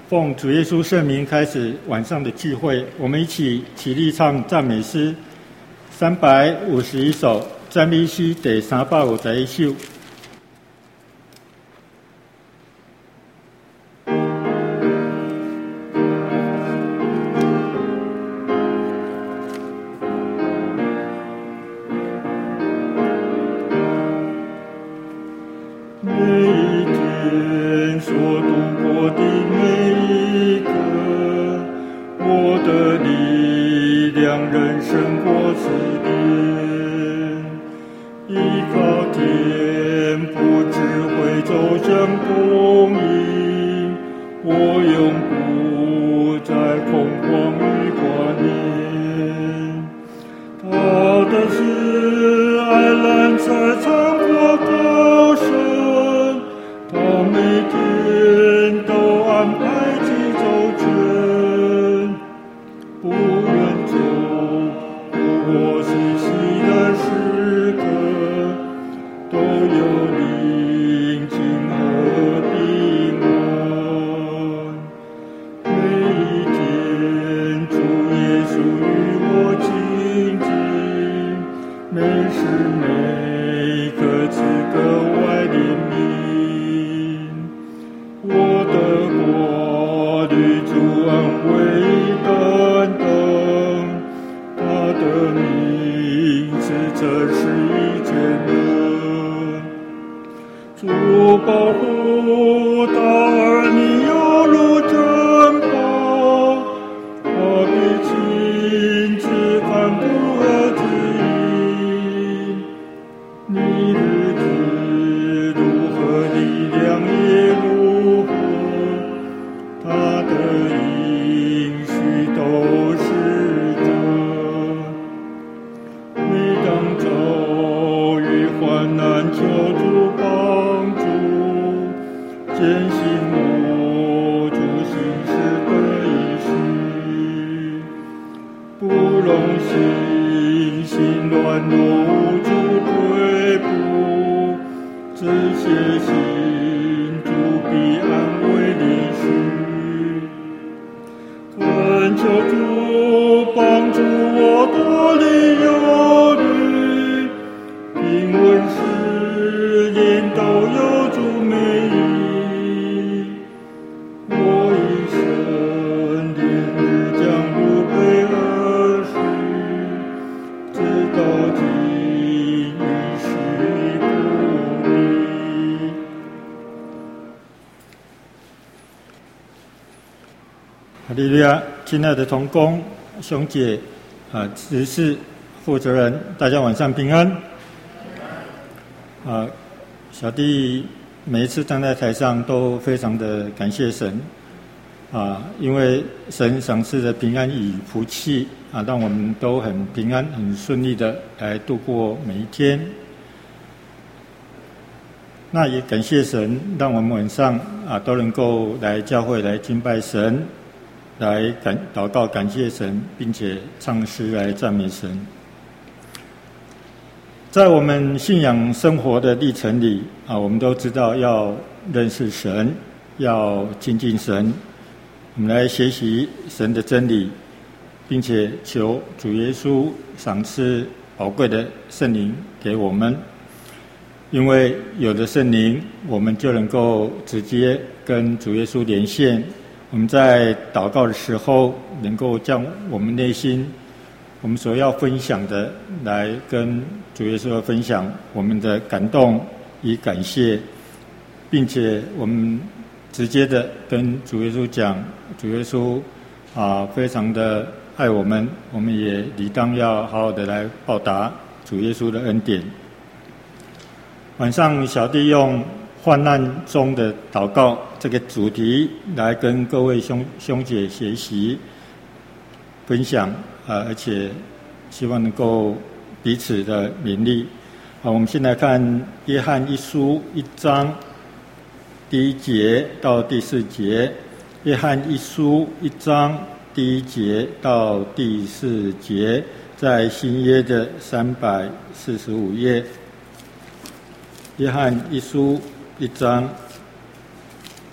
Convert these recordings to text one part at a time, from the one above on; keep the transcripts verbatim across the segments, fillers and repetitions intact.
奉主耶稣圣名开始晚上的聚会，我们一起起立唱赞美诗三百五十一首，赞美诗第三百五十一首。哈利路亚！亲爱的同工兄姐啊，执事负责人，大家晚上平安。啊，小弟每一次站在台上都非常的感谢神啊，因为神赏赐的平安与福气啊，让我们都很平安、很顺利的来度过每一天。那也感谢神，让我们晚上啊都能够来教会来敬拜神。来感祷告感谢神，并且唱诗来赞美神。在我们信仰生活的历程里啊，我们都知道要认识神，要亲近神。我们来学习神的真理，并且求主耶稣赏赐宝贵的圣灵给我们。因为有了圣灵，我们就能够直接跟主耶稣连线。我们在祷告的时候，能够将我们内心我们所要分享的，来跟主耶稣分享我们的感动与感谢，并且我们直接的跟主耶稣讲，主耶稣啊，非常的爱我们，我们也理当要好好的来报答主耶稣的恩典。晚上小弟用患难中的祷告这个主题来跟各位兄兄姐学习分享啊，而且希望能够彼此的勉励。好，我们先来看约翰一书一章第一节到第四节。约翰一书一章第一节到第四节，在新约的三百四十五页。约翰一书一章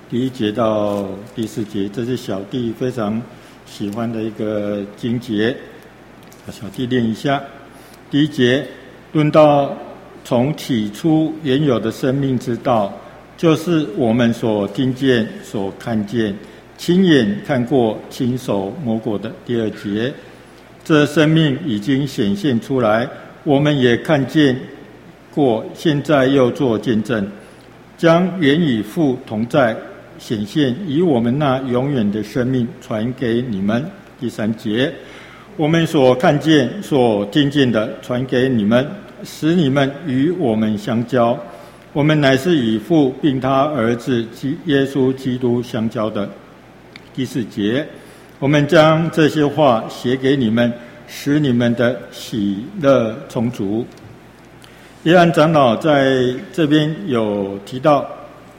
第一节到第四节，这是小弟非常喜欢的一个经节，小弟念一下。第一节论到从起初原有的生命之道，就是我们所听见、所看见、亲眼看过、亲手摸过的。第二节，这生命已经显现出来，我们也看见过，现在又做见证，将原与父同在显现，以我们那永远的生命传给你们。第三节，我们所看见、所听见的传给你们，使你们与我们相交。我们乃是与父并他儿子耶稣基督相交的。第四节，我们将这些话写给你们，使你们的喜乐充足。约翰长老在这边有提到，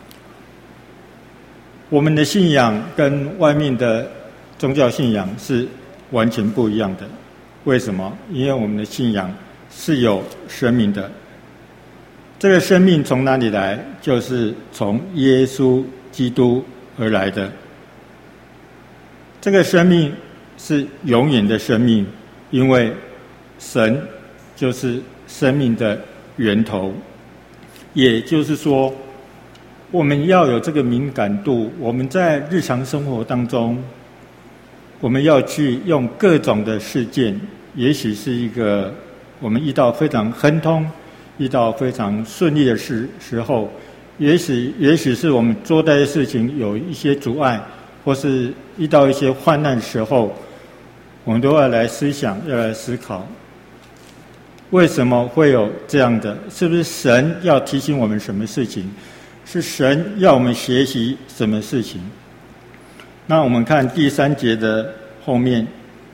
我们的信仰跟外面的宗教信仰是完全不一样的。为什么？因为我们的信仰是有生命的。这个生命从哪里来？就是从耶稣基督而来的。这个生命是永远的生命，因为神就是生命的源头。也就是说，我们要有这个敏感度，我们在日常生活当中，我们要去用各种的事件，也许是一个我们遇到非常亨通、遇到非常顺利的事时候，也许也许是我们做这些事情有一些阻碍，或是遇到一些患难的时候，我们都要来思想，要来思考，为什么会有这样的？是不是神要提醒我们什么事情？是神要我们学习什么事情？那我们看第三节的后面，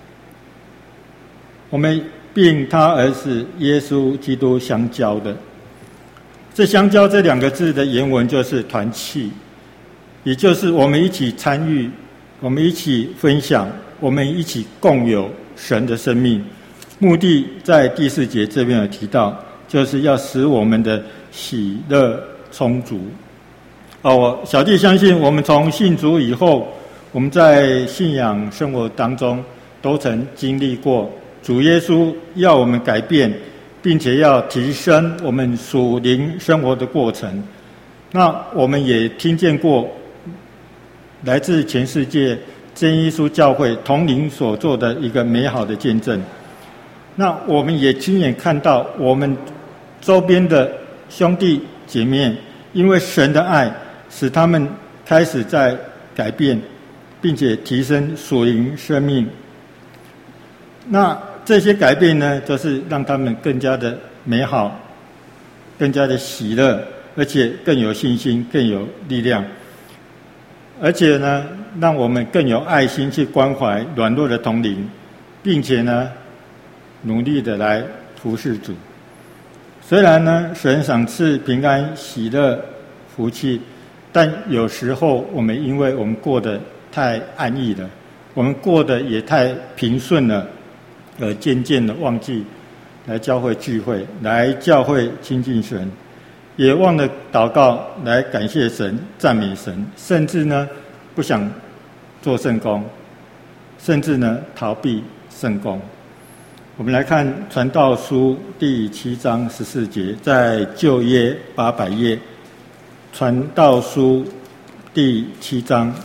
我们并他儿子耶稣基督相交的。这相交这两个字的原文就是团契，也就是我们一起参与，我们一起分享，我们一起共有神的生命。目的在第四节这边有提到，就是要使我们的喜乐充足。哦，我小弟相信，我们从信主以后，我们在信仰生活当中都曾经历过主耶稣要我们改变，并且要提升我们属灵生活的过程。那我们也听见过来自全世界真耶稣教会同灵所做的一个美好的见证。那我们也亲眼看到我们周边的兄弟姐妹，因为神的爱使他们开始在改变，并且提升属灵生命。那这些改变呢，就是让他们更加的美好，更加的喜乐，而且更有信心，更有力量。而且呢，让我们更有爱心去关怀软弱的同灵，并且呢，努力的来服侍主。虽然呢，神赏赐平安、喜乐、福气，但有时候我们因为我们过得太安逸了，我们过得也太平顺了，而渐渐的忘记来教会聚会，来教会亲近神，也忘了祷告来感谢神、赞美神，甚至呢不想做圣工，甚至呢逃避圣工。我们来看传道书第七章十四节，在旧约八百页，传道书第七章，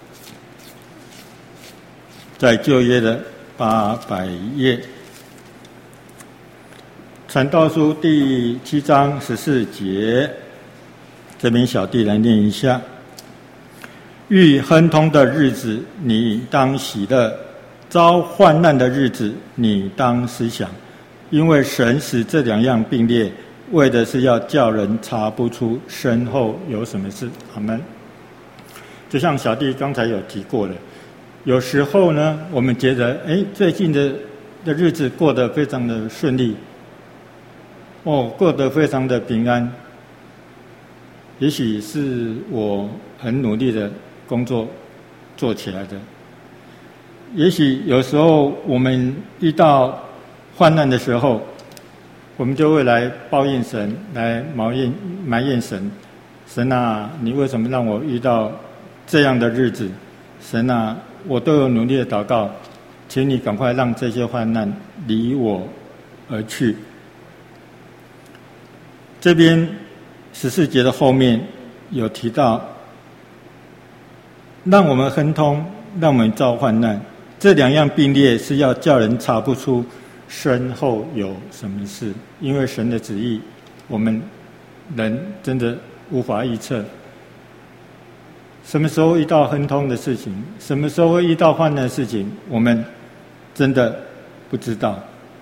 在旧约的八百页，传道书第七章十四节，这边小弟来念一下：遇亨通的日子，你当喜乐；遭患难的日子，你当思想，因为神使这两样并列，为的是要叫人查不出身后有什么事。阿们。就像小弟刚才有提过的，有时候呢，我们觉得，哎，最近的的日子过得非常的顺利，哦，过得非常的平安。也许是我很努力的工作做起来的。也许有时候我们遇到患难的时候，我们就会来抱怨神，来埋怨埋怨神。神啊，你为什么让我遇到这样的日子，神啊，我都有努力的祷告，请你赶快让这些患难离我而去。这边十四节的后面有提到，让我们亨通，让我们遭患难，这两样并列是要叫人查不出身后有什么事，因为神的旨意我们人真的无法预测，什么时候遇到亨通的事情，什么时候会遇到患难的事情，我们真的不知道。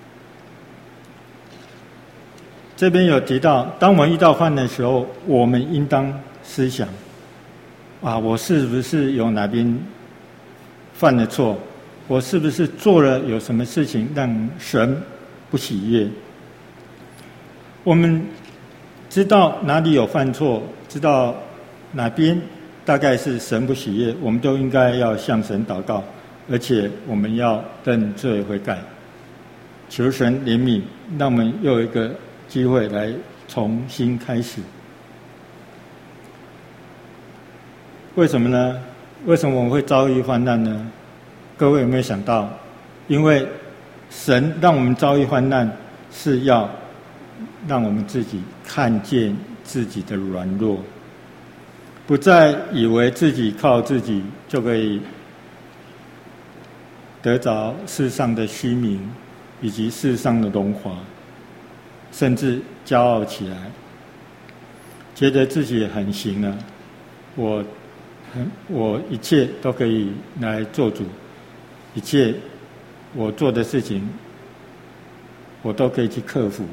这边有提到，当我们遇到患难的时候，我们应当思想啊，我是不是有哪边犯了错，我是不是做了有什么事情让神不喜悦。我们知道哪里有犯错，知道哪边大概是神不喜悦，我们都应该要向神祷告，而且我们要认罪悔改，求神怜悯，让我们又有一个机会来重新开始。为什么呢？为什么我们会遭遇患难呢？各位有没有想到，因为神让我们遭遇患难，是要让我们自己看见自己的软弱，不再以为自己靠自己就可以得着世上的虚名以及世上的荣华，甚至骄傲起来，觉得自己很行了，我很我一切都可以来做主，一切我做的事情我都可以去克服。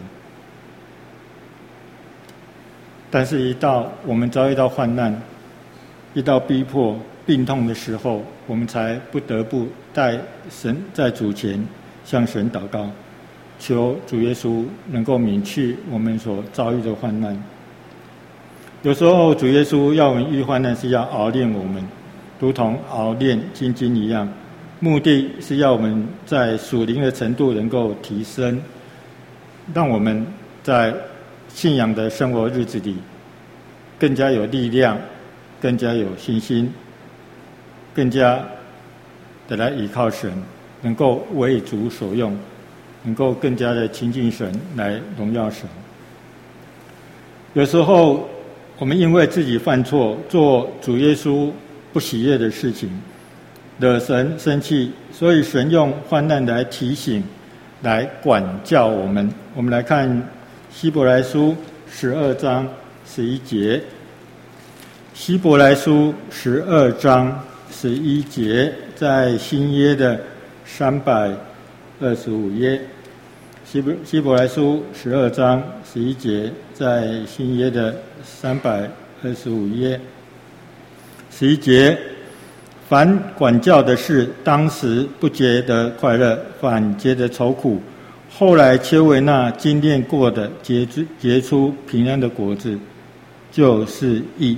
但是一到我们遭遇到患难，遇到逼迫病痛的时候，我们才不得不在神在主前向神祷告，求主耶稣能够免去我们所遭遇的患难。有时候主耶稣要我们遇患难，是要熬炼我们，如同熬炼金金一样，目的是要我们在属灵的程度能够提升，让我们在信仰的生活日子里更加有力量，更加有信心，更加的来依靠神，能够为主所用，能够更加的亲近神，来荣耀神。有时候我们因为自己犯错，做主耶稣不喜悦的事情，惹神生气，所以神用患难来提醒，来管教我们。我们来看希伯来书十二章十一节，希伯来书十二章十一节，在新约的三百二十五页。希伯希伯来书十二章十一节，在新约的三百二十五页。十一节，凡管教的事，当时不觉得快乐，反觉得愁苦，后来却为那经验过的结出结出平安的果子，就是义。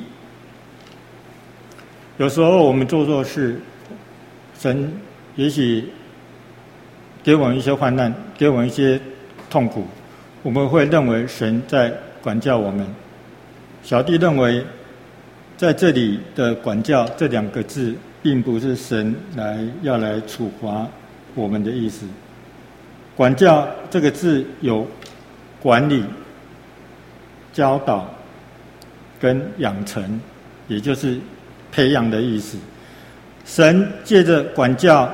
有时候我们做错事，神也许给我们一些患难，给我们一些痛苦，我们会认为神在管教我们。小弟认为在这里的管教这两个字并不是神来要来处罚我们的意思。管教这个字有管理、教导跟养成，也就是培养的意思。神借着管教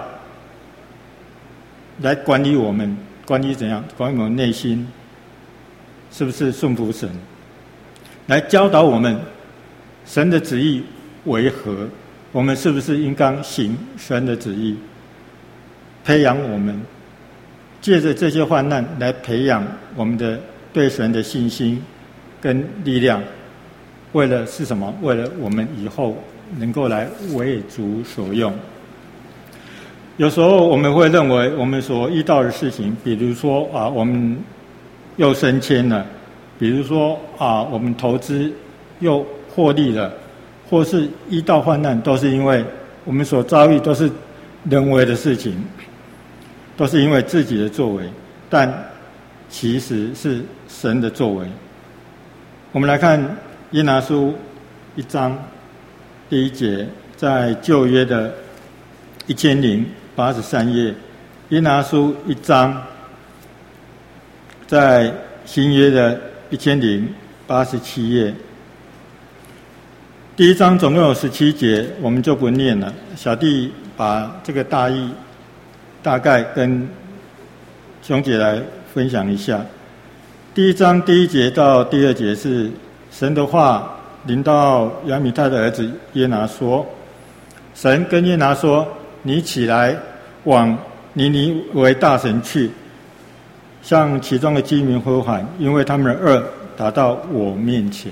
来管理我们，管理怎样？管理我们内心是不是顺服神，来教导我们神的旨意为何，我们是不是应当行神的旨意，培养我们，借着这些患难来培养我们的对神的信心跟力量，为了是什么？为了我们以后能够来为主所用。有时候我们会认为我们所遇到的事情，比如说啊，我们又升迁了，比如说啊，我们投资又获利了，或是遇到患难，都是因为我们所遭遇都是人为的事情，都是因为自己的作为，但其实是神的作为。我们来看约拿书一章第一节， 在旧约的一千零八十三页，约拿书一章，在新约的一千零八十七页。第一章总共有十七节，我们就不念了。小弟把这个大意大概跟兄姐来分享一下。第一章第一节到第二节是神的话临到亚米太的儿子约拿说，神跟约拿说，你起来往尼尼微大城去，向其中的居民呼喊，因为他们的恶达到我面前。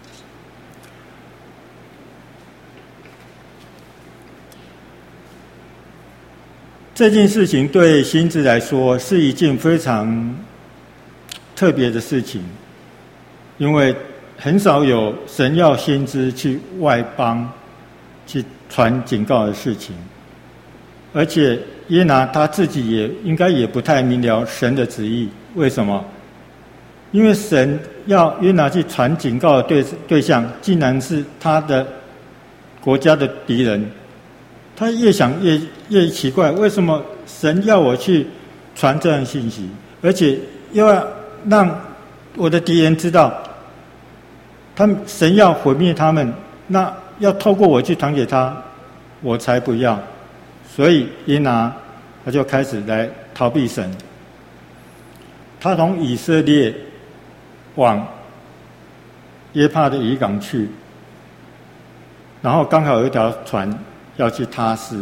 这件事情对先知来说是一件非常特别的事情，因为很少有神要先知去外邦去传警告的事情，而且约拿他自己也应该也不太明了神的旨意。为什么？因为神要约拿去传警告的对对象，竟然是他的国家的敌人。他越想越越奇怪，为什么神要我去传这样信息，而且又要让我的敌人知道，他们神要毁灭他们，那要透过我去传给他，我才不要。所以约拿他就开始来逃避神，他从以色列往约帕的渔港去，然后刚好有一条船要去他施。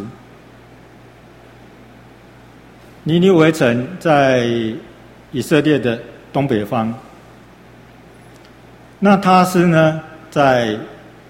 尼尼微城在以色列的东北方，那他施呢，在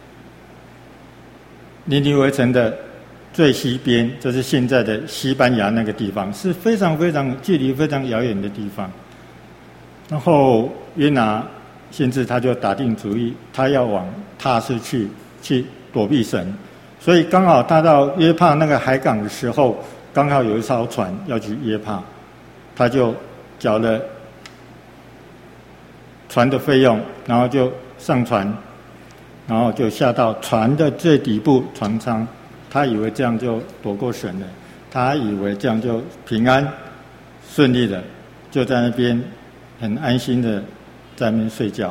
尼尼微城的最西边，就是现在的西班牙那个地方，是非常非常距离非常遥远的地方。然后约拿先知他就打定主意，他要往他施去去躲避神。所以刚好他到约帕那个海港的时候，刚好有一艘船要去约帕，他就缴了船的费用，然后就上船，然后就下到船的最底部船舱。他以为这样就躲过神了，他以为这样就平安顺利了，就在那边很安心的在那边睡觉。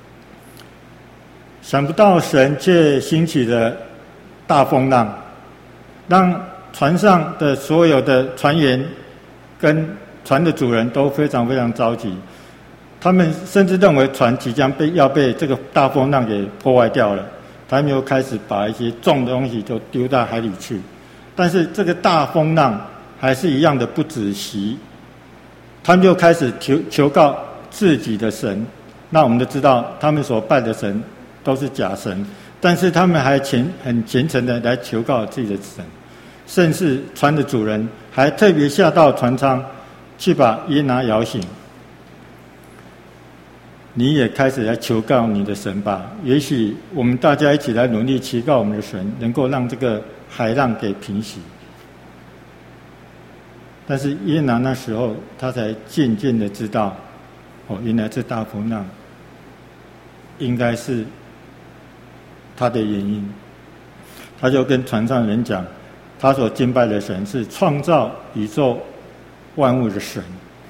想不到神却兴起了大风浪，让船上的所有的船员跟船的主人都非常非常着急，他们甚至认为船即将被要被这个大风浪给破坏掉了，他们又开始把一些重的东西就丢到海里去。但是这个大风浪还是一样的不止息，他们就开始求求告自己的神。那我们都知道他们所拜的神都是假神，但是他们还虔很虔诚的来求告自己的神，甚至船的主人还特别下到船舱去把约拿摇醒。你也开始来求告你的神吧，也许我们大家一起来努力祈告我们的神，能够让这个海浪给平息。但是约拿那时候他才渐渐的知道，哦，原来这大风浪应该是他的原因。他就跟船上人讲，他所敬拜的神是创造宇宙万物的神。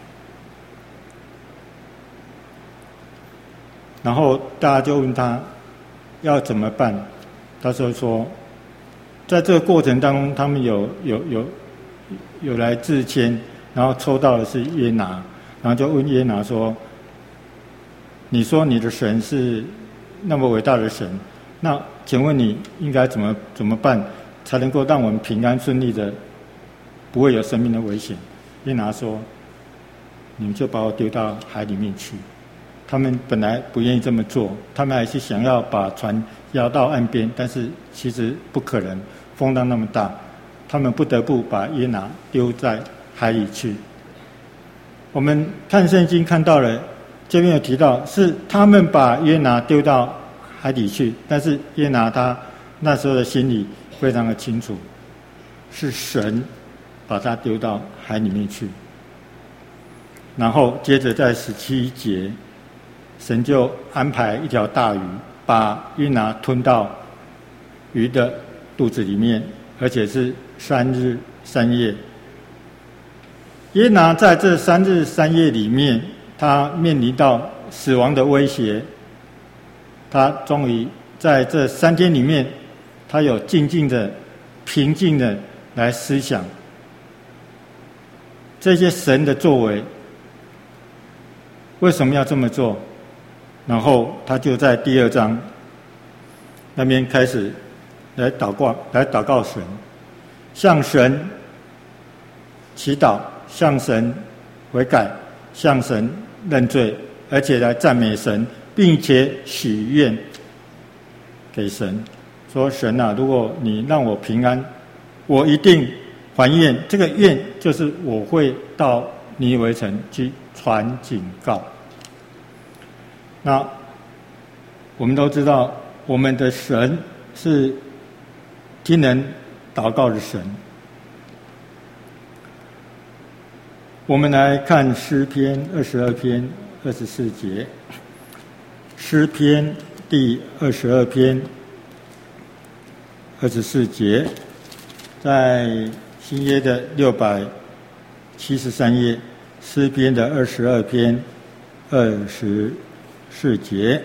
然后大家就问他要怎么办，他就说，在这个过程当中，他们有有有有来自谦，然后抽到的是约拿，然后就问约拿说，你说你的神是那么伟大的神，那请问你应该怎么怎么办，才能够让我们平安顺利的，不会有生命的危险？约拿说，你们就把我丢到海里面去。他们本来不愿意这么做，他们还是想要把船摇到岸边，但是其实不可能，风浪那么大，他们不得不把约拿丢在海里去。我们看圣经看到了，这边有提到是他们把约拿丢到海里去，但是约拿他那时候的心里非常的清楚，是神把他丢到海里面去。然后接着在十七节，神就安排一条大鱼，把约拿吞到鱼的肚子里面，而且是三日三夜。约拿在这三日三夜里面，他面临到死亡的威胁，他终于在这三天里面，他有静静的、平静的来思想这些神的作为，为什么要这么做？然后他就在第二章那边开始来祷告，来祷告神，向神祈祷，向神悔改，向神认罪，而且来赞美神，并且许愿给神，说神啊，如果你让我平安，我一定还愿。这个愿就是我会到尼尼微城去传警告。那我们都知道，我们的神是听人祷告的神。我们来看诗篇二十二篇二十四节，诗篇第二十二篇二十四节，在新约的六百七十三页，诗篇的二十二篇二十四节。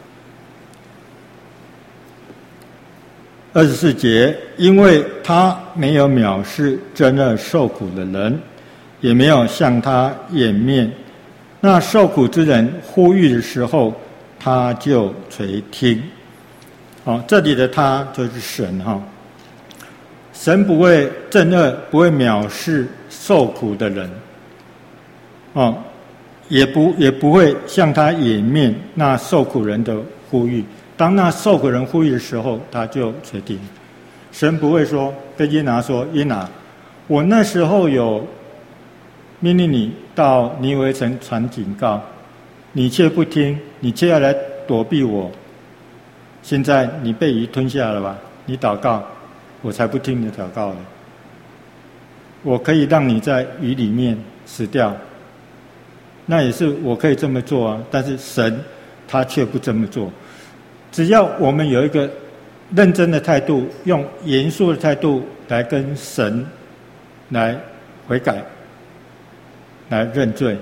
二十四节，因为他没有藐视真恶受苦的人，也没有向他掩面。那受苦之人呼吁的时候，他就垂听。好，这里的他就是神哈。神不会憎恶，不会藐视受苦的人，哦，也不也不会向他掩面那受苦人的呼吁。当那受苦人呼吁的时候，他就垂听。神不会说跟约拿说：“约拿，我那时候有命令你到尼尼微城传警告，你却不听，你却要来躲避我。现在你被鱼吞下了吧？你祷告，我才不听你的祷告了。我可以让你在鱼里面死掉，那也是我可以这么做啊。但是神他却不这么做。只要我们有一个认真的态度，用严肃的态度来跟神来悔改，来认罪。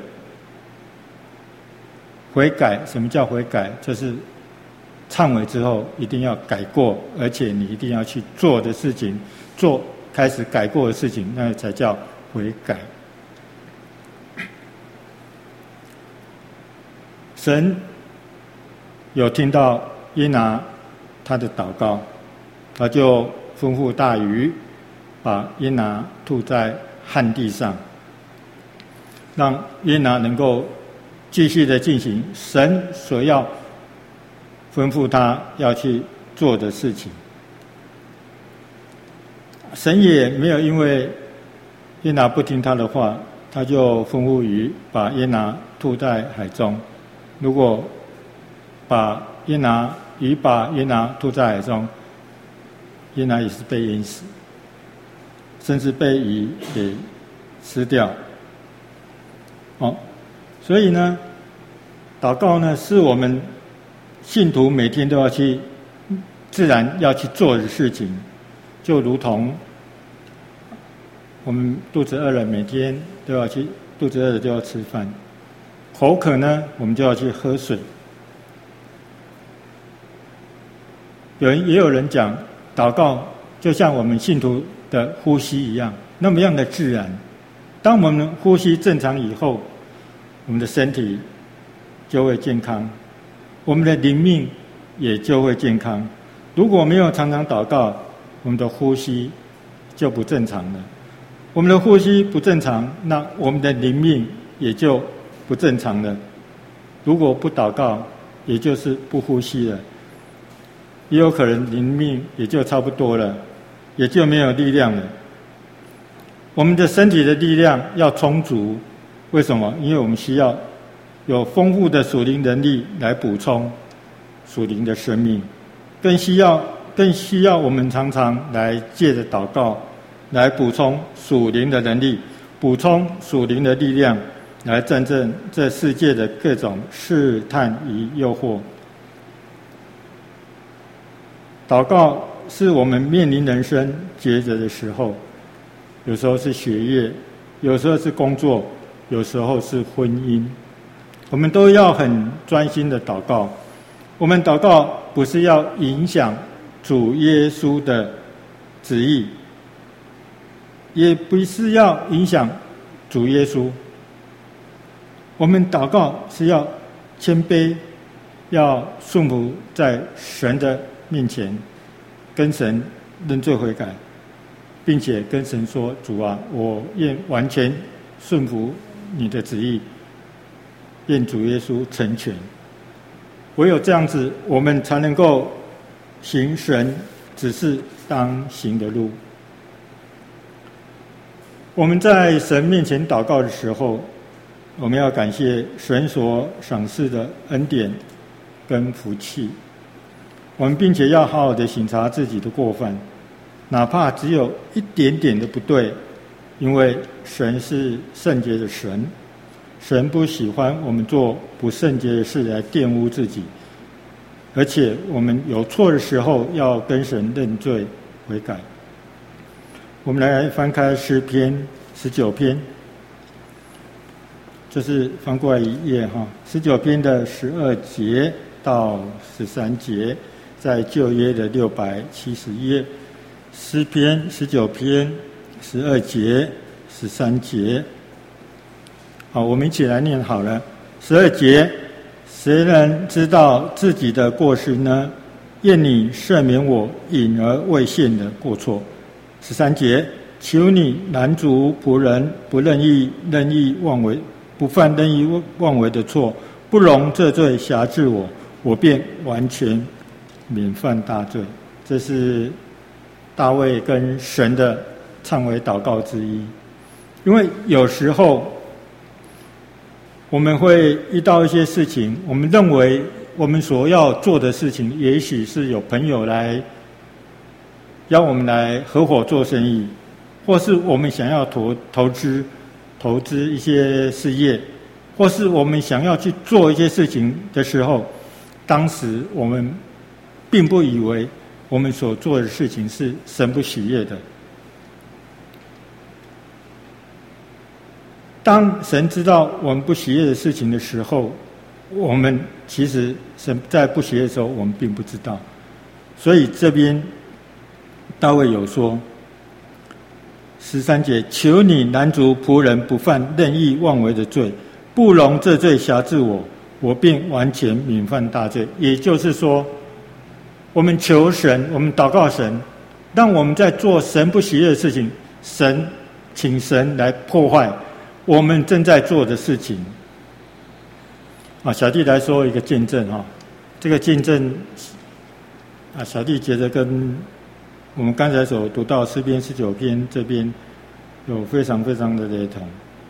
悔改，什么叫悔改？就是忏悔之后一定要改过，而且你一定要去做的事情，做开始改过的事情，那才叫悔改。神有听到约拿他的祷告，他就吩咐大鱼把约拿吐在旱地上，让约拿能够继续的进行神所要吩咐他要去做的事情。神也没有因为约拿不听他的话，他就吩咐鱼把约拿吐在海中。如果把约拿鱼把约拿吐在海中，约拿也是被淹死，甚至被鱼给吃掉。哦，所以呢，祷告呢是我们信徒每天都要去自然要去做的事情，就如同我们肚子饿了，每天都要去，肚子饿了就要吃饭；口渴呢，我们就要去喝水。有人也有人讲，祷告就像我们信徒的呼吸一样，那么样的自然。当我们呼吸正常以后，我们的身体就会健康，我们的灵命也就会健康。如果没有常常祷告，我们的呼吸就不正常了。我们的呼吸不正常，那我们的灵命也就不正常了。如果不祷告，也就是不呼吸了，也有可能灵命也就差不多了，也就没有力量了。我们的身体的力量要充足，为什么？因为我们需要有丰富的属灵能力来补充属灵的生命，更需要更需要我们常常来借着祷告来补充属灵的能力，补充属灵的力量，来战胜这世界的各种试探与诱惑。祷告是我们面临人生抉择的时候，有时候是学业，有时候是工作，有时候是婚姻，我们都要很专心的祷告。我们祷告不是要影响主耶稣的旨意，也不是要影响主耶稣。我们祷告是要谦卑，要顺服在神的面前，跟神认罪悔改，并且跟神说：主啊，我愿完全顺服你的旨意，愿主耶稣成全。唯有这样子，我们才能够行神只是当行的路。我们在神面前祷告的时候，我们要感谢神所赏赐的恩典跟福气，我们并且要好好的省察自己的过犯，哪怕只有一点点的不对，因为神是圣洁的神，神不喜欢我们做不圣洁的事来玷污自己，而且我们有错的时候要跟神认罪悔改。我们来翻开诗篇十九篇，就是翻过来一页哈，十九篇的十二节到十三节，在旧约的六百七十页，诗篇十九篇十二节、十三节。好，我们一起来念好了。十二节，谁能知道自己的过失呢？愿你赦免我隐而未现的过错。十三节，求你拦阻仆人不任意任意妄为，不犯任意妄为的错，不容这罪辖制我，我便完全免犯大罪。这是大卫跟神的忏悔祷告之一。因为有时候我们会遇到一些事情，我们认为我们所要做的事情，也许是有朋友来邀我们来合伙做生意，或是我们想要投投资投资一些事业，或是我们想要去做一些事情的时候，当时我们并不以为我们所做的事情是神不喜悦的。当神知道我们不喜悦的事情的时候，我们其实神在不喜悦的时候，我们并不知道。所以这边大卫有说，十三节，求你拦阻仆人不犯任意妄为的罪，不容这罪辖制我，我便完全免犯大罪。也就是说，我们求神，我们祷告神，让我们在做神不喜悦的事情，神请神来破坏我们正在做的事情。啊，小弟来说一个见证哈，这个见证啊，小弟觉得跟我们刚才所读到诗篇十九篇这边有非常非常的雷同。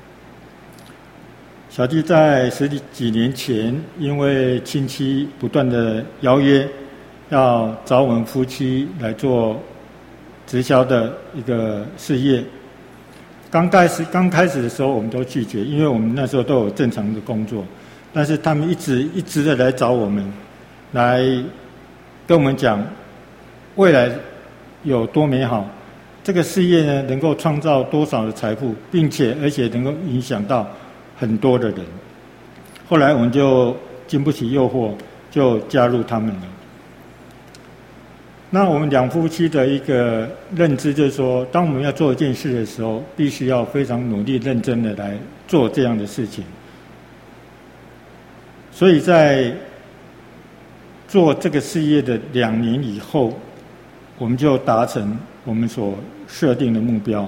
小弟在十几年前，因为亲戚不断的邀约，要找我们夫妻来做直销的一个事业。刚开始刚开始的时候，我们都拒绝，因为我们那时候都有正常的工作。但是他们一直一直的来找我们，来跟我们讲未来有多美好，这个事业呢能够创造多少的财富，并且而且能够影响到很多的人。后来我们就经不起诱惑，就加入他们了。那我们两夫妻的一个认知就是说，当我们要做一件事的时候，必须要非常努力认真的来做这样的事情。所以在做这个事业的两年以后，我们就达成我们所设定的目标。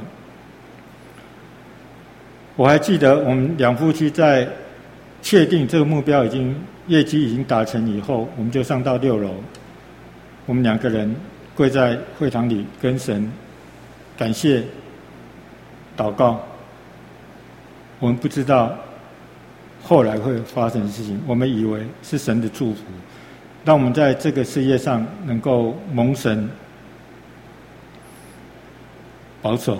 我还记得我们两夫妻在确定这个目标已经业绩已经达成以后，我们就上到六楼，我们两个人跪在会堂里跟神感谢祷告。我们不知道后来会发生的事情，我们以为是神的祝福，让我们在这个事业上能够蒙神保守。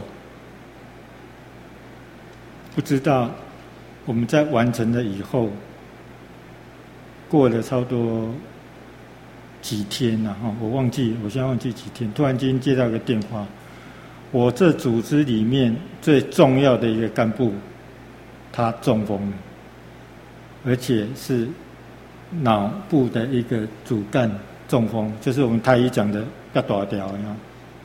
不知道我们在完成了以后，过了差不多几天呐、啊，我忘记，我现在忘记几天。突然间接到一个电话，我这组织里面最重要的一个干部，他中风了，而且是脑部的一个主干中风，就是我们台语讲的要大条呀。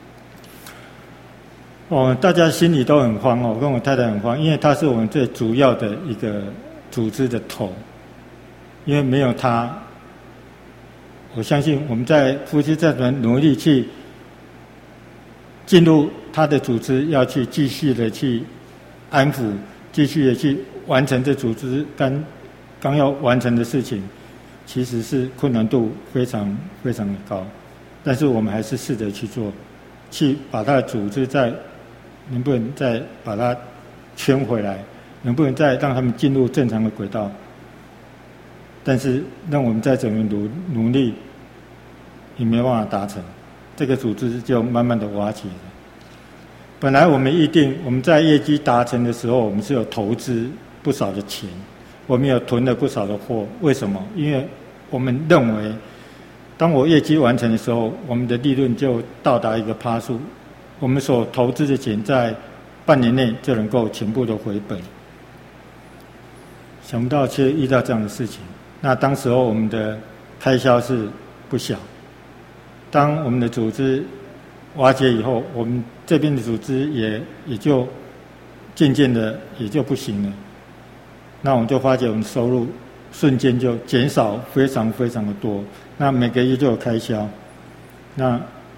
哦，大家心里都很慌哦，我跟我太太很慌，因为他是我们最主要的一个组织的头，因为没有他，我相信我们在夫妻这团努力去进入他的组织，要去继续的去安抚，继续的去完成这组织刚刚要完成的事情，其实是困难度非常非常的高，但是我们还是试着去做，去把他的组织再能不能再把它圈回来，能不能再让他们进入正常的轨道？但是让我们再怎么努努力，也没办法达成，这个组织就慢慢的瓦解了。本来我们预定我们在业绩达成的时候，我们是有投资不少的钱，我们有囤了不少的货。为什么？因为我们认为，当我业绩完成的时候，我们的利润就到达一个趴数。我们所投资的钱在半年内就能够全部的回本，想不到却遇到这样的事情。那当时候我们的开销是不小，当我们的组织瓦解以后，我们这边的组织也也就渐渐的也就不行了。那我们就发觉我们收入瞬间就减少非常非常的多，那每个月就有开销，那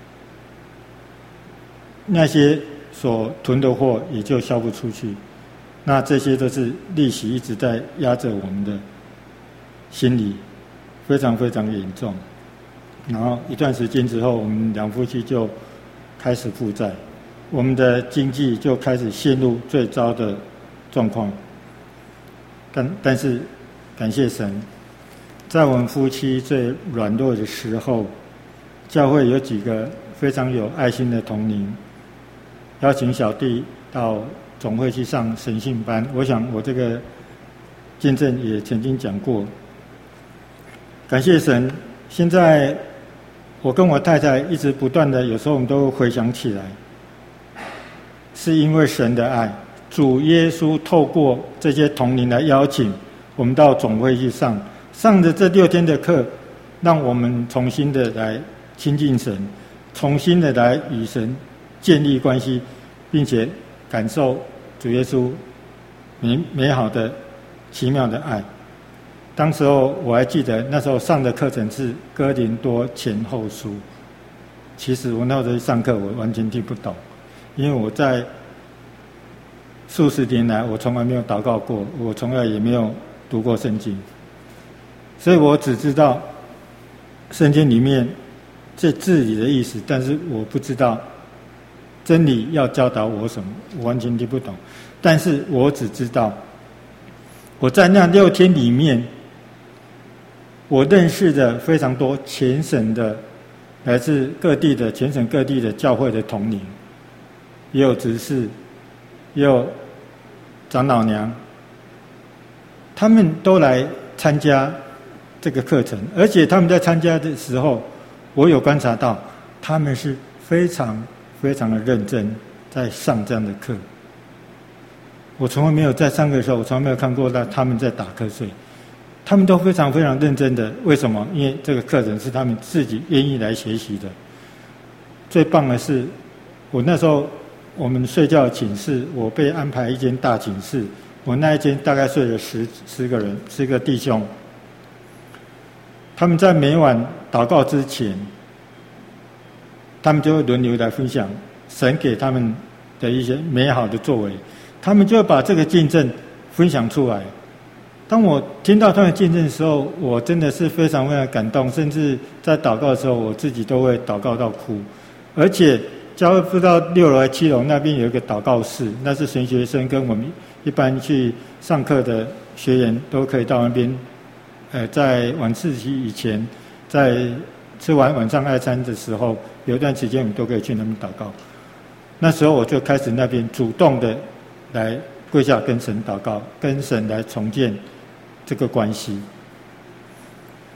那些所囤的货也就销不出去，那这些都是利息一直在压着我们的心理，非常非常严重。然后一段时间之后，我们两夫妻就开始负债，我们的经济就开始陷入最糟的状况。但但是感谢神，在我们夫妻最软弱的时候，教会有几个非常有爱心的同龄，邀请小弟到总会去上神训班。我想我这个见证也曾经讲过。感谢神，现在我跟我太太一直不断的，有时候我们都回想起来，是因为神的爱，主耶稣透过这些同龄来邀请我们到总会去上，上的这六天的课，让我们重新的来亲近神，重新的来与神建立关系，并且感受主耶稣美美好的奇妙的爱。当时候我还记得，那时候上的课程是哥林多前后书。其实我那时候上课我完全听不懂，因为我在数十年来我从来没有祷告过，我从来也没有读过圣经，所以我只知道圣经里面这字里的意思，但是我不知道真理要教导我什么，我完全听不懂。但是我只知道我在那六天里面，我认识的非常多全省的来自各地的全省各地的教会的同龄，也有执事，也有长老娘，他们都来参加这个课程，而且他们在参加的时候，我有观察到他们是非常非常的认真在上这样的课。我从来没有在上课的时候，我从来没有看过他们在打瞌睡，他们都非常非常认真的。为什么？因为这个课程是他们自己愿意来学习的。最棒的是，我那时候我们睡觉寝室，我被安排一间大寝室，我那一间大概睡了十十个人，十个弟兄。他们在每晚祷告之前，他们就会轮流来分享神给他们的一些美好的作为，他们就会把这个见证分享出来。当我听到他们的见证的时候，我真的是非常非常感动，甚至在祷告的时候，我自己都会祷告到哭。而且教会不知道六楼还七楼那边有一个祷告室，那是神学生跟我们一般去上课的学员都可以到那边。呃，在晚自习以前，在吃完晚上爱餐的时候，有一段时间我们都可以去那边祷告。那时候我就开始那边主动的来跪下跟神祷告，跟神来重建这个关系。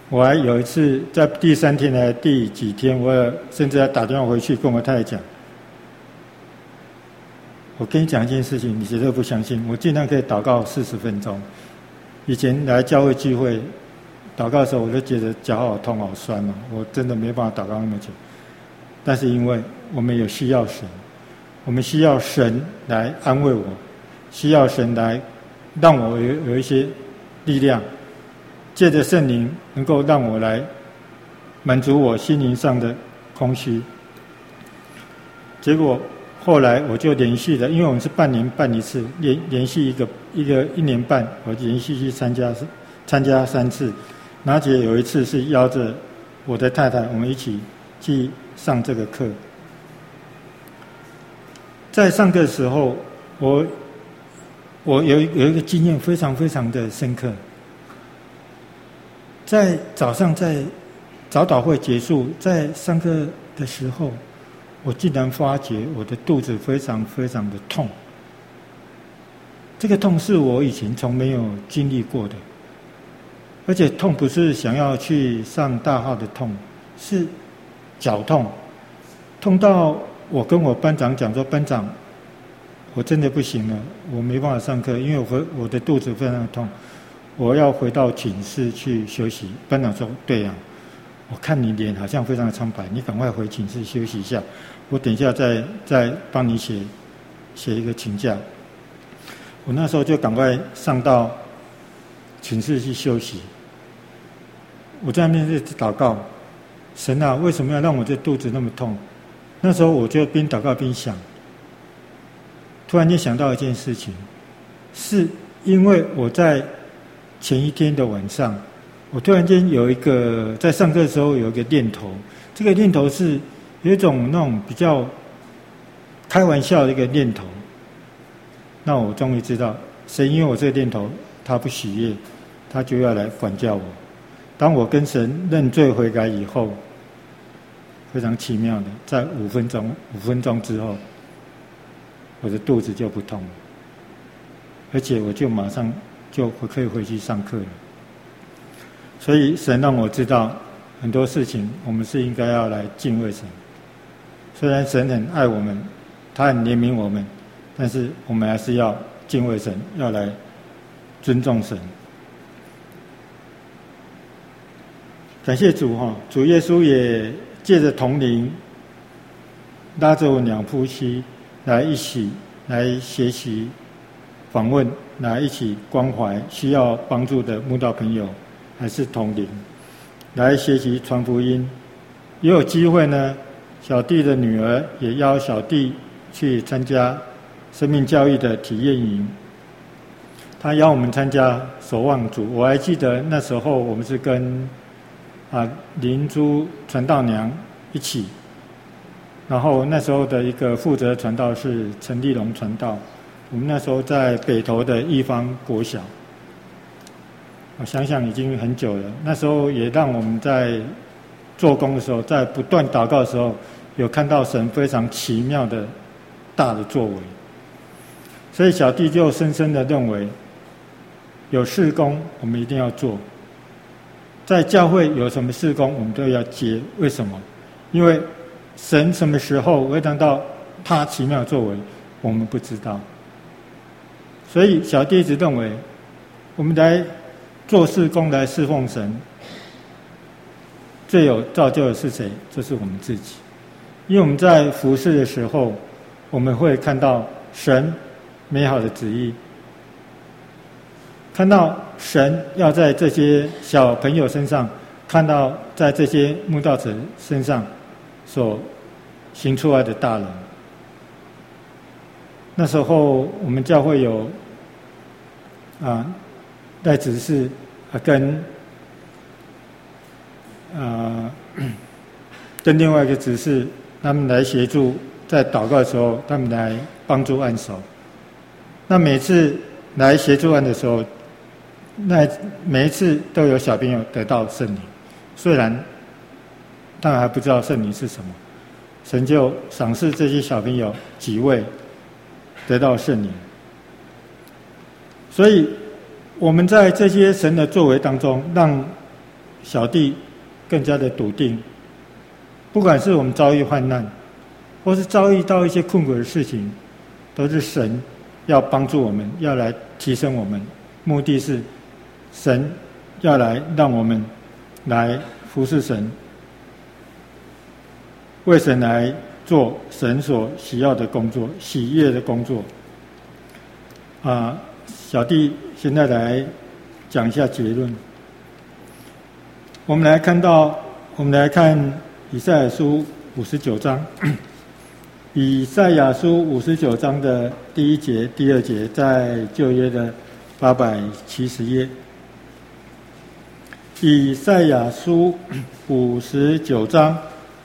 我还有一次在第三天还第几天，我甚至还打电话回去跟我太太讲，我跟你讲一件事情，你绝对不相信，我竟然可以祷告四十分钟。以前来教会聚会祷告的时候，我就觉得脚好痛好酸嘛，我真的没办法祷告那么久。但是因为我们有需要神，我们需要神来安慰我，需要神来让我有有一些力量，借着圣灵能够让我来满足我心灵上的空虚。结果后来我就连续的，因为我们是半年办一次，连连续一个一个一年半，我连续去参加参加三次。而且有一次是邀着我的太太，我们一起去上这个课。在上课的时候，我我有有一个经验非常非常的深刻。在早上在早祷会结束，在上课的时候，我竟然发觉我的肚子非常非常的痛。这个痛是我以前从没有经历过的，而且痛不是想要去上大号的痛，是脚痛，痛到我跟我班长讲说，班长，我真的不行了，我没办法上课，因为我我的肚子非常的痛，我要回到寝室去休息。班长说，对呀、啊，我看你脸好像非常的苍白，你赶快回寝室休息一下，我等一下再再帮你写写一个请假。我那时候就赶快上到寝室去休息。我在那边是祷告，神啊，为什么要让我这肚子那么痛？那时候我就边祷告边想，突然间想到一件事情，是因为我在前一天的晚上，我突然间有一个在上课的时候有一个念头，这个念头是有一种那种比较开玩笑的一个念头。那我终于知道，神因为我这个念头他不喜悦，他就要来管教我。当我跟神认罪悔改以后，非常奇妙的，在五分钟五分钟之后，我的肚子就不痛了，而且我就马上就可以回去上课了。所以神让我知道很多事情，我们是应该要来敬畏神。虽然神很爱我们，他很怜悯我们，但是我们还是要敬畏神，要来尊重神。感谢主哈，主耶稣也借着同灵，拉着我两夫妻来一起来学习、访问，来一起关怀需要帮助的慕道朋友，还是同灵来学习传福音。也有机会呢，小弟的女儿也邀小弟去参加生命教育的体验营。他邀我们参加守望组，我还记得那时候我们是跟啊灵珠传道娘一起，然后那时候的一个负责传道是陈立龙传道。我们那时候在北投的一方国小，我想想已经很久了。那时候也让我们在做工的时候，在不断祷告的时候，有看到神非常奇妙的大的作为。所以小弟就深深的认为，有事工我们一定要做，在教会有什么事工我们都要接。为什么？因为神什么时候会当到他奇妙的作为，我们不知道。所以小弟一直认为，我们来做事工来侍奉神，最有造就的是谁？就是我们自己。因为我们在服事的时候，我们会看到神美好的旨意，看到神要在这些小朋友身上，看到在这些慕道者身上所行出来的大能。那时候我们教会有啊带执事啊跟啊跟另外一个执事，他们来协助，在祷告的时候，他们来帮助按手。那每次来协助按的时候，那每一次都有小朋友得到圣灵，虽然当然还不知道圣灵是什么，神就赏赐这些小朋友几位得到圣灵。所以我们在这些神的作为当中，让小弟更加的笃定，不管是我们遭遇患难，或是遭遇到一些困苦的事情，都是神要帮助我们，要来提升我们，目的是神要来让我们来服侍神，为神来做神所喜要的工作，喜悦的工作。啊，小弟现在来讲一下结论。我们来看到，我们来看以赛亚书五十九章。以赛亚书五十九章的第一节、第二节，在旧约的八百七十页。以赛亚书五十九章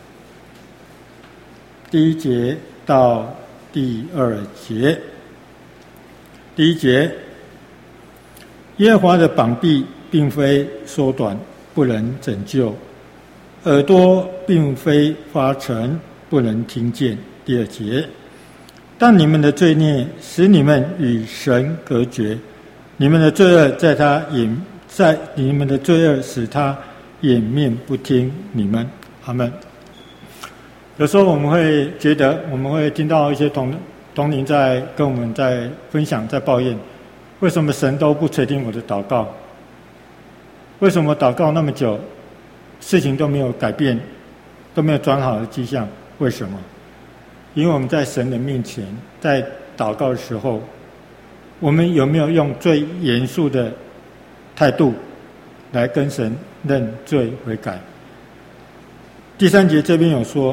第一节到第二节。第一节，耶和华的膀臂并非缩短，不能拯救；耳朵并非发沉，不能听见。第二节，但你们的罪孽使你们与神隔绝，你们的罪恶在他掩在你们的罪恶使他掩面不听你们。阿们。有时候我们会觉得，我们会听到一些同同龄在跟我们在分享，在抱怨，为什么神都不垂听我的祷告？为什么祷告那么久，事情都没有改变，都没有转好的迹象？为什么？因为我们在神的面前，在祷告的时候，我们有没有用最严肃的态度来跟神认罪悔改？第三节这边有说，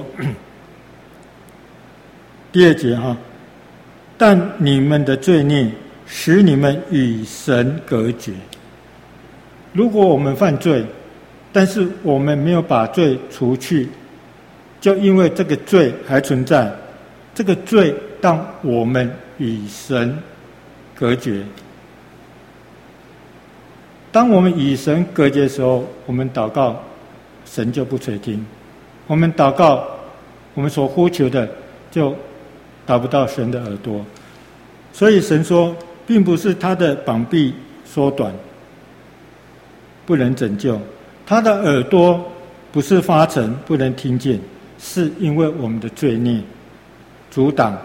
第二节哈，但你们的罪孽使你们与神隔绝。如果我们犯罪，但是我们没有把罪除去，就因为这个罪还存在，这个罪让我们与神隔绝。当我们与神隔绝的时候，我们祷告，神就不垂听；我们祷告，我们所呼求的就达不到神的耳朵。所以神说，并不是他的膀臂缩短，不能拯救；他的耳朵不是发沉，不能听见，是因为我们的罪孽阻挡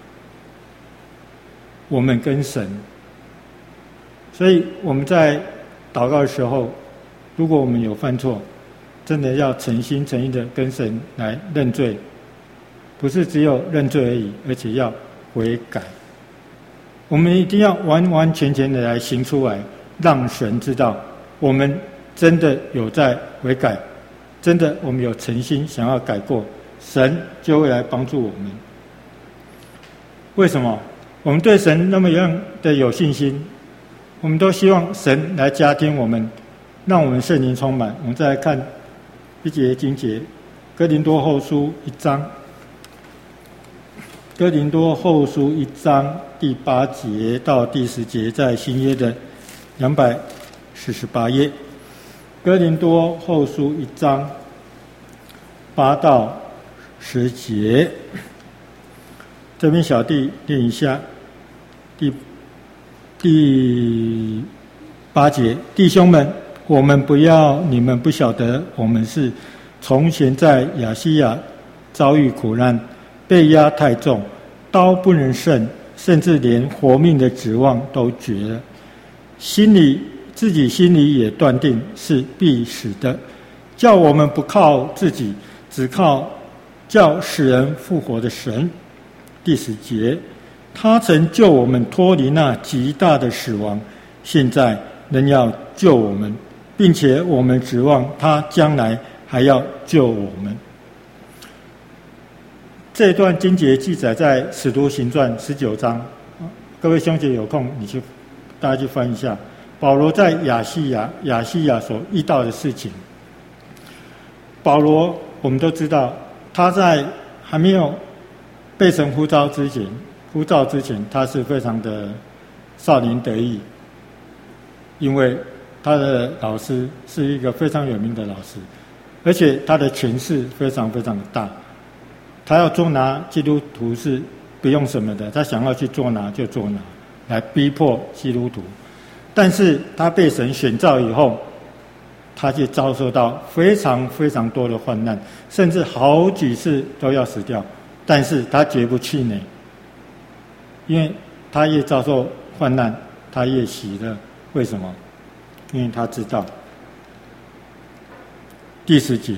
我们跟神。所以我们在祷告的时候，如果我们有犯错，真的要诚心诚意的跟神来认罪，不是只有认罪而已，而且要悔改。我们一定要完完全全的来行出来，让神知道我们真的有在悔改，真的我们有诚心想要改过，神就会来帮助我们。为什么我们对神那么样的有信心？我们都希望神来加添我们，让我们圣灵充满。我们再来看一节经节，哥林多后书一章，哥林多后书一章第八节到第十节，在新约的两百四十八页。哥林多后书一章八到十节，这边小弟念一下第第八节：弟兄们，我们不要你们不晓得，我们是从前在亚细亚遭遇苦难，被压太重，刀不能胜，甚至连活命的指望都绝了，心里自己心里也断定是必死的，叫我们不靠自己，只靠叫使人复活的神。第十节，他曾救我们脱离那极大的死亡，现在仍要救我们，并且我们指望他将来还要救我们。这段经节记载在使徒行传十九章，各位兄姐有空你去大家去翻一下保罗在亚细亚亚细亚所遇到的事情。保罗我们都知道，他在还没有被神呼召之前呼召之前他是非常的少年得意，因为他的老师是一个非常有名的老师，而且他的权势非常非常的大，他要捉拿基督徒是不用什么的，他想要去捉拿就捉拿，来逼迫基督徒。但是他被神选召以后， 他就遭受到非常非常多的患难，甚至好几次都要死掉，但是他绝不气馁，因为他越遭受患难，他越喜乐。为什么？因为他知道。第十节，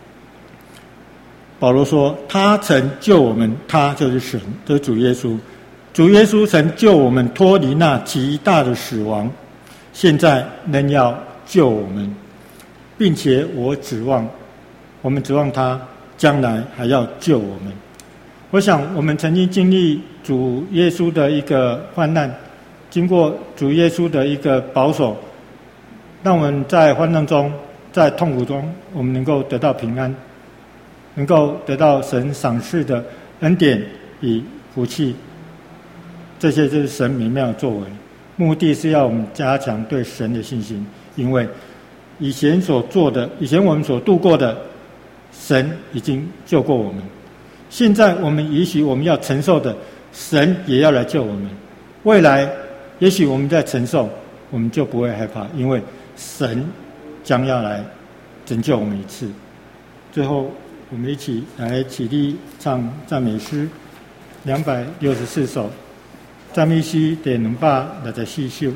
保罗说：“他曾救我们，他就是神，就是主耶稣。主耶稣曾救我们脱离那极大的死亡，现在仍要救我们，并且我指望，我们指望他将来还要救我们。”我想，我们曾经经历主耶稣的一个患难，经过主耶稣的一个保守，让我们在患难中，在痛苦中，我们能够得到平安，能够得到神赏赐的恩典与福气。这些就是神美妙的作为，目的是要我们加强对神的信心。因为以前所做的，以前我们所度过的，神已经救过我们。现在我们也许我们要承受的，神也要来救我们。未来也许我们在承受，我们就不会害怕，因为神将要来拯救我们一次。最后，我们一起来起立唱赞美诗两百六十四首。赞美诗第两百六十四首。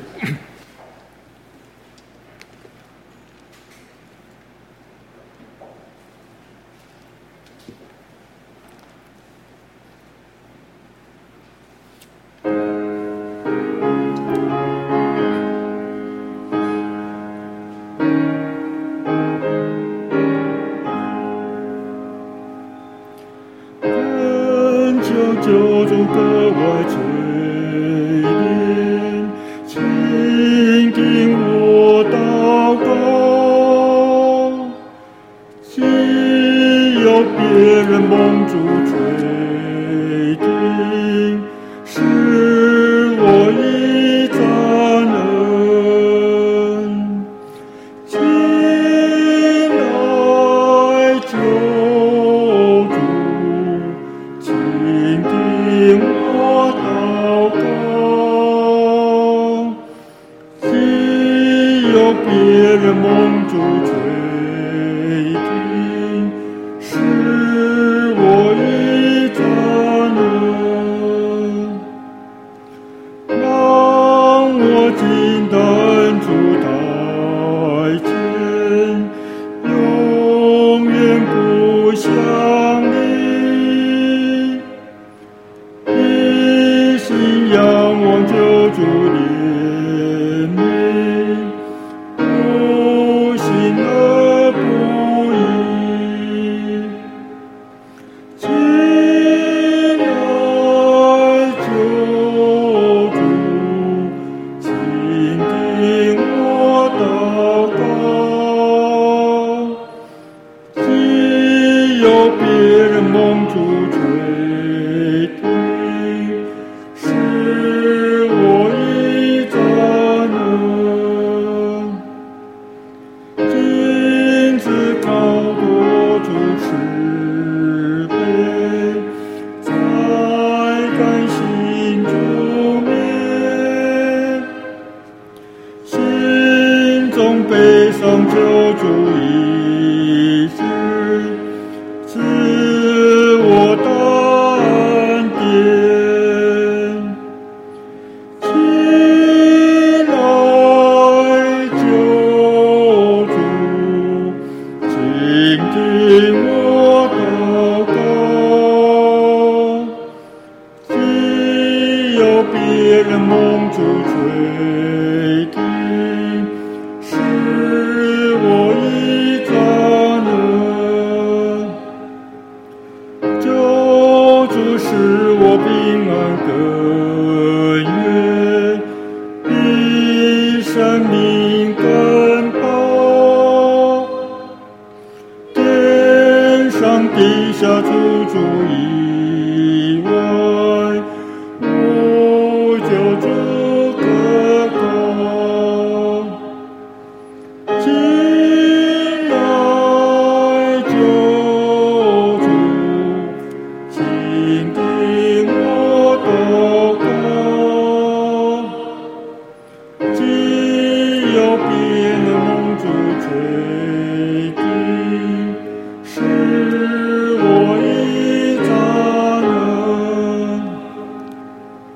救主格外垂怜，请听我祷告。既有别人蒙主垂听，是我一赞恩。请来救主，请听我祷告。既有别人蒙主垂听，是我一赞恩。让我今等主台前，永远不想离，一心仰望救主怜悯，不信而不疑。亲爱救主，请听我祷告。既有别人蒙主垂听，是我一赞恩。今次高过主慈悲，才甘心主面，心中悲伤救主医治，赐我大恩典。亲爱救主，请听我祷告。既有别人蒙主垂听，